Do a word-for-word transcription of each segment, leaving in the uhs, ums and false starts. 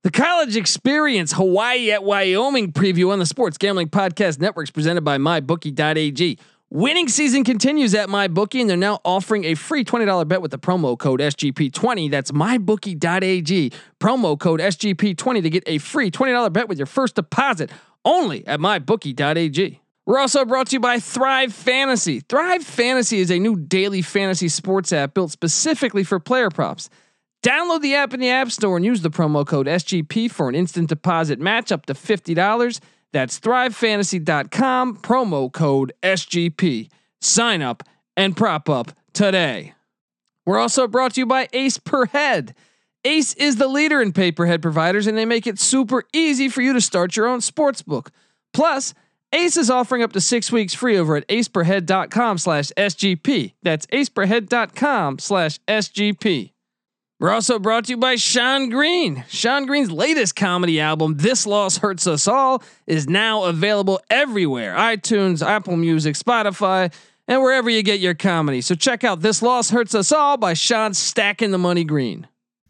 The College Experience Hawaii at Wyoming preview on the Sports Gambling Podcast Network is presented by my bookie dot a g. Winning season continues at MyBookie, and they're now offering a free twenty dollars bet with the promo code S G P twenty. That's my bookie dot a g. Promo code S G P twenty to get a free twenty dollars bet with your first deposit only at my bookie dot a g. We're also brought to you by Thrive Fantasy. Thrive Fantasy is a new daily fantasy sports app built specifically for player props. Download the app in the App Store and use the promo code S G P for an instant deposit match up to fifty dollars. That's thrive fantasy dot com, promo code S G P. Sign up and prop up today. We're also brought to you by Ace Per Head. Ace is the leader in pay-per-head providers, and they make it super easy for you to start your own sportsbook. Plus, Ace is offering up to six weeks free over at ace per head dot com slash S G P. That's ace per head dot com slash S G P. We're also brought to you by Sean Green. Sean Green's latest comedy album, This Loss Hurts Us All, is now available everywhere. iTunes, Apple Music, Spotify, and wherever you get your comedy. So check out This Loss Hurts Us All by Sean Stacking the Money Green.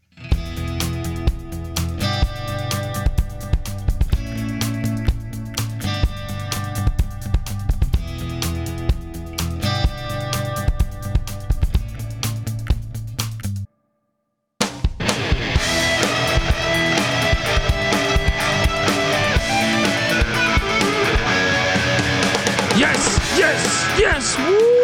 Yes,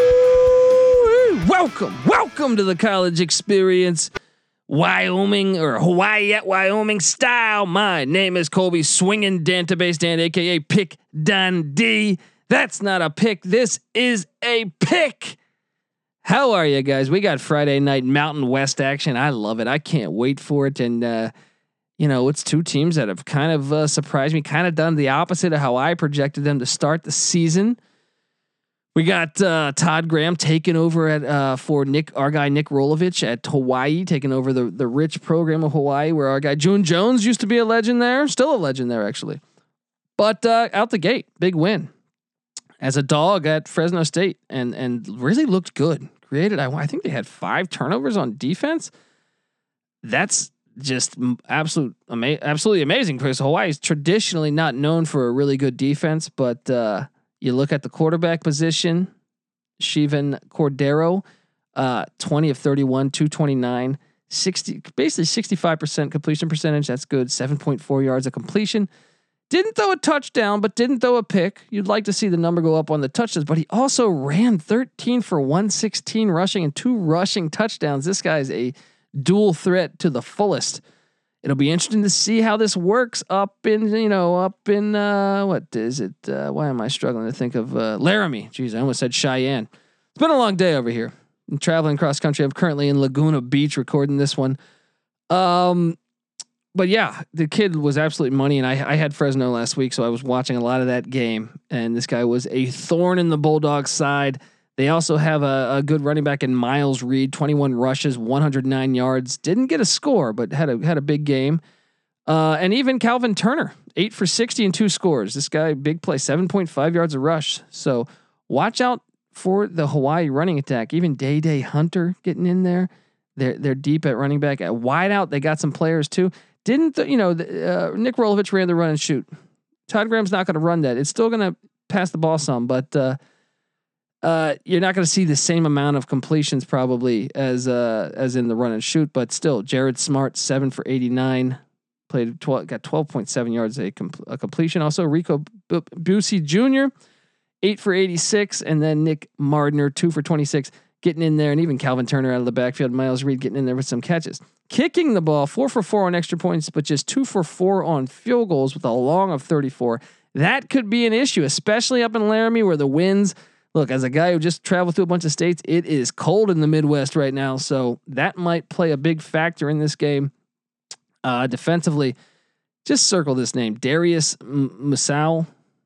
woo! Welcome, welcome to the College Experience, Wyoming or Hawaii at Wyoming style. My name is Colby Swinging Dantabase Dan, aka Pick Dundee. That's not a pick. This is a pick. How are you guys? We got Friday night Mountain West action. I love it. I can't wait for it. And uh, you know, it's two teams that have kind of uh, surprised me. Kind of done the opposite of how I projected them to start the season. We got uh, Todd Graham taking over at uh, for Nick, our guy Nick Rolovich at Hawaii, taking over the the rich program of Hawaii, where our guy June Jones used to be a legend there, still a legend there actually. But uh, out the gate, big win as a dog at Fresno State, and and really looked good. Created, I, I think they had five turnovers on defense. That's just absolute, ama- absolutely amazing because Hawaii is traditionally not known for a really good defense, but. Uh, You look at the quarterback position, Shivan Cordero, uh, twenty of thirty-one, two twenty-nine, sixty, basically sixty-five percent completion percentage. That's good. seven point four yards of completion. Didn't throw a touchdown, but didn't throw a pick. You'd like to see the number go up on the touchdowns, but he also ran thirteen for one sixteen rushing and two rushing touchdowns. This guy's a dual threat to the fullest. It'll be interesting to see how this works up in, you know, up in, uh, what is it? Uh, why am I struggling to think of, uh, Laramie? Jeez, I almost said Cheyenne. It's been a long day over here. I'm traveling cross country. I'm currently in Laguna Beach recording this one. Um, but yeah, the kid was absolute money, and I, I had Fresno last week, so I was watching a lot of that game, and this guy was a thorn in the Bulldogs side. They also have a, a good running back in Miles Reed, twenty-one rushes, one hundred nine yards. Didn't get a score, but had a had a big game. Uh, and even Calvin Turner, eight for sixty and two scores. This guy, big play, seven point five yards a rush. So watch out for the Hawaii running attack. Even Day Day Hunter getting in there. They're they're deep at running back. At wide out, they got some players too. Didn't the, you know the, uh, Nick Rolovich ran the run and shoot. Todd Graham's not going to run that. It's still going to pass the ball some, but. Uh, Uh, you're not going to see the same amount of completions probably as uh as in the run and shoot, but still, Jared Smart seven for eighty-nine, played twelve, got twelve point seven yards a, compl- a completion. Also Rico B- Busey Junior eight for eighty-six, and then Nick Mardner two for twenty-six, getting in there, and even Calvin Turner out of the backfield. Miles Reed getting in there with some catches, kicking the ball four for four on extra points, but just two for four on field goals with a long of thirty-four. That could be an issue, especially up in Laramie where the winds. Look, as a guy who just traveled through a bunch of states, it is cold in the Midwest right now, so that might play a big factor in this game. Uh, defensively, just circle this name, Darius Musau.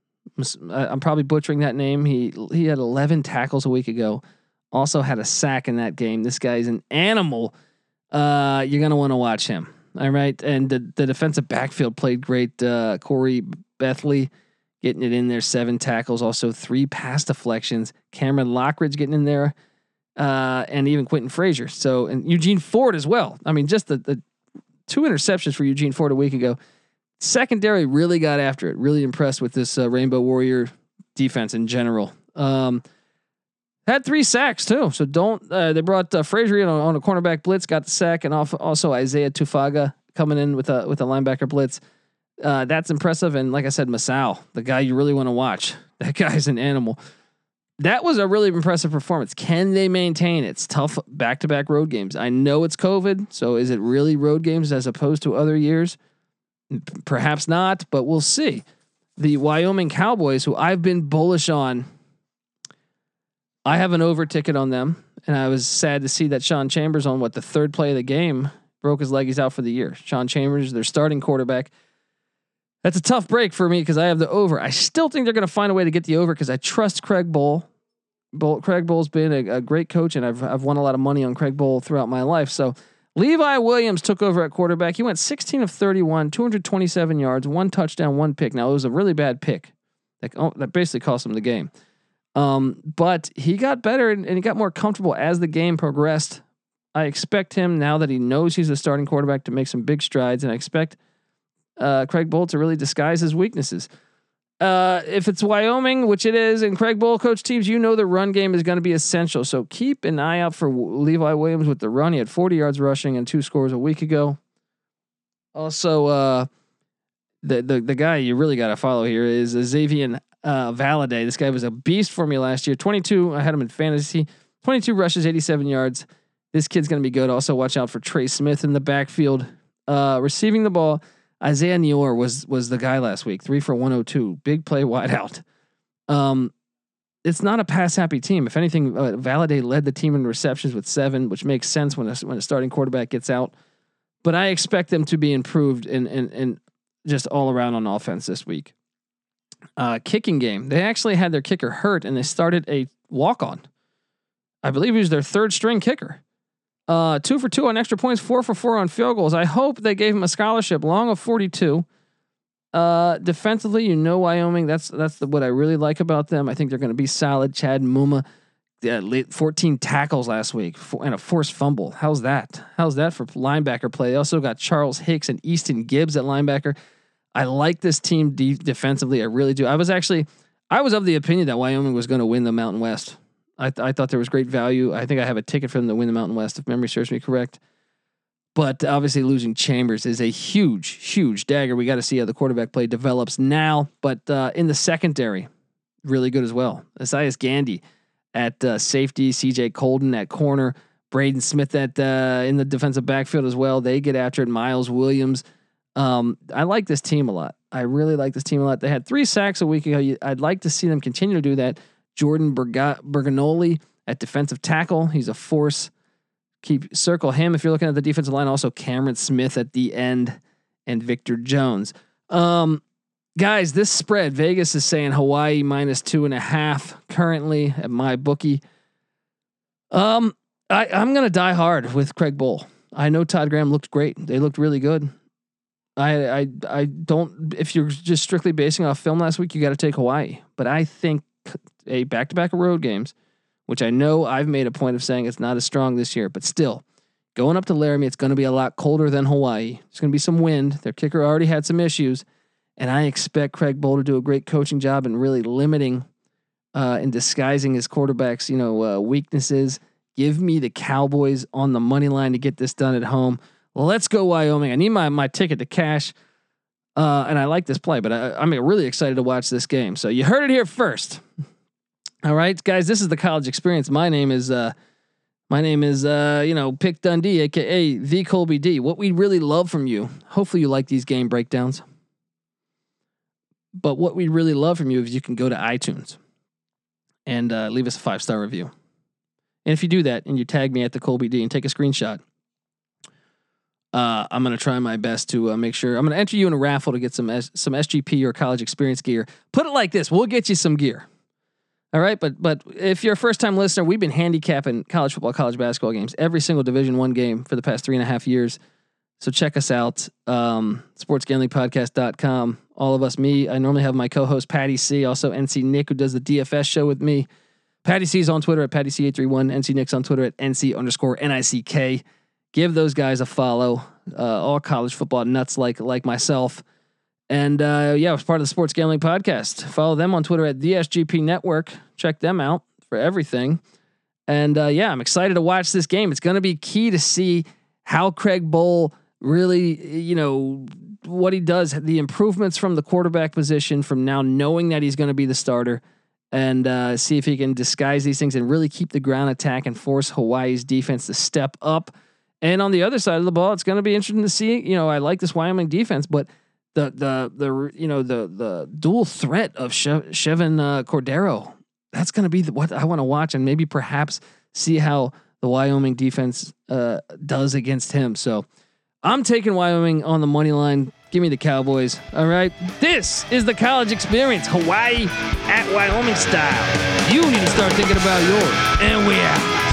I'm probably butchering that name. He he had eleven tackles a week ago. Also had a sack in that game. This guy's an animal. Uh, you're gonna want to watch him. All right, and the the defensive backfield played great. Uh, Corey Bethley. Getting it in there, seven tackles, also three pass deflections. Cameron Lockridge getting in there, uh, and even Quentin Frazier. So and Eugene Ford as well. I mean, just the, the two interceptions for Eugene Ford a week ago. Secondary really got after it. Really impressed with this uh, Rainbow Warrior defense in general. Um, had three sacks too. So don't. Uh, they brought uh, Frazier in on, on a cornerback blitz, got the sack, and also Isaiah Tufaga coming in with a with a linebacker blitz. Uh, that's impressive. And like I said, Masao, the guy you really want to watch. That guy's an animal. That was a really impressive performance. Can they maintain? It's tough back-to-back road games. I know it's COVID, so is it really road games as opposed to other years? Perhaps not, but we'll see. The Wyoming Cowboys, who I've been bullish on, I have an over ticket on them, and I was sad to see that Sean Chambers on what the third play of the game broke his leg. He's out for the year. Sean Chambers, their starting quarterback. That's a tough break for me because I have the over. I still think they're going to find a way to get the over because I trust Craig Bohl. Bohl. Craig Bohl's been a, a great coach, and I've I've won a lot of money on Craig Bohl throughout my life. So Levi Williams took over at quarterback. He went sixteen of thirty-one, two hundred twenty-seven yards, one touchdown, one pick. Now it was a really bad pick that oh, that basically cost him the game. Um, but he got better and, and he got more comfortable as the game progressed. I expect him now that he knows he's the starting quarterback to make some big strides, and I expect Uh, Craig Bohl to really disguise his weaknesses. Uh, if it's Wyoming, which it is, and Craig Bohl coach teams, you know the run game is going to be essential. So keep an eye out for Levi Williams with the run. He had forty yards rushing and two scores a week ago. Also, uh, the the the guy you really got to follow here is Xavier uh, Valade. This guy was a beast for me last year. twenty-two, I had him in fantasy. twenty-two rushes, eighty-seven yards. This kid's going to be good. Also, watch out for Trey Smith in the backfield, uh, receiving the ball. Isaiah Neyor was was the guy last week, three for one oh two, big play wide out. Um, it's not a pass happy team. If anything, uh, Valade led the team in receptions with seven, which makes sense when a, when a starting quarterback gets out. But I expect them to be improved in in, in just all around on offense this week. Uh, kicking game, they actually had their kicker hurt, and they started a walk on. I believe he was their third string kicker. Uh, two for two on extra points, four for four on field goals. I hope they gave him a scholarship, long of forty-two. Uh, defensively, you know, Wyoming, that's, that's the, what I really like about them. I think they're going to be solid. Chad Muma, yeah, fourteen tackles last week and a forced fumble. How's that? How's that for linebacker play? They also got Charles Hicks and Easton Gibbs at linebacker. I like this team de- defensively. I really do. I was actually, I was of the opinion that Wyoming was going to win the Mountain West. I, th- I thought there was great value. I think I have a ticket for them to win the Mountain West, if memory serves me correct. But obviously losing Chambers is a huge, huge dagger. We got to see how the quarterback play develops now. But uh, in the secondary, really good as well. Esaias Gandy at uh, safety, C J Colden at corner, Braden Smith at uh, in the defensive backfield as well. They get after it. Miles Williams. Um, I like this team a lot. I really like this team a lot. They had three sacks a week ago. I'd like to see them continue to do that. Jordan Berga- Berganoli at defensive tackle. He's a force. Keep circle him if you're looking at the defensive line. Also Cameron Smith at the end and Victor Jones. Um, guys, this spread, Vegas is saying Hawaii minus two and a half currently at my bookie. Um, I, I'm going to die hard with Craig Bohl. I know Todd Graham looked great. They looked really good. I, I, I don't, if you're just strictly basing off film last week, you got to take Hawaii, but I think a back-to-back road games, which I know I've made a point of saying it's not as strong this year, but still going up to Laramie, it's going to be a lot colder than Hawaii. There's going to be some wind. Their kicker already had some issues, and I expect Craig Bohl to do a great coaching job in really limiting uh, and disguising his quarterback's, you know, uh, weaknesses. Give me the Cowboys on the money line to get this done at home. Let's go Wyoming. I need my my ticket to cash. Uh, and I like this play, but I, I'm really excited to watch this game. So you heard it here first. All right, guys, this is the College Experience. My name is, uh, my name is, uh, you know, Pick Dundee, A K A the Colby D. What we really love from you, hopefully you like these game breakdowns, but what we really love from you is you can go to iTunes and uh, leave us a five-star review. And if you do that and you tag me at the Colby D and take a screenshot, Uh, I'm going to try my best to uh, make sure I'm going to enter you in a raffle to get some, S- some S G P or College Experience gear. Put it like this. We'll get you some gear. All right. But, but if you're a first time listener, we've been handicapping college football, college basketball games, every single Division One game for the past three and a half years. So check us out. Um, sports gambling podcast dot com. All of us, me, I normally have my co-host Patty C, also N C Nick, who does the D F S show with me. Patty C is on Twitter at Patty C eight three one. N C Nick's on Twitter at N C underscore N I C K. give those guys a follow. Uh, all college football nuts like like myself. And uh, yeah, it was part of the Sports Gambling Podcast. Follow them on Twitter at the S G P Network. Check them out for everything. And uh, yeah, I'm excited to watch this game. It's going to be key to see how Craig Bohl really, you know, what he does, the improvements from the quarterback position, from now knowing that he's going to be the starter, and uh, see if he can disguise these things and really keep the ground attack and force Hawaii's defense to step up. And on the other side of the ball, it's going to be interesting to see. You know, I like this Wyoming defense, but the the the you know the the dual threat of Che- Chevan uh, Cordero, that's going to be the, what I want to watch, and maybe perhaps see how the Wyoming defense uh, does against him. So I'm taking Wyoming on the money line. Give me the Cowboys. All right. This is the college experience, Hawaii at Wyoming style. You need to start thinking about yours, and we out.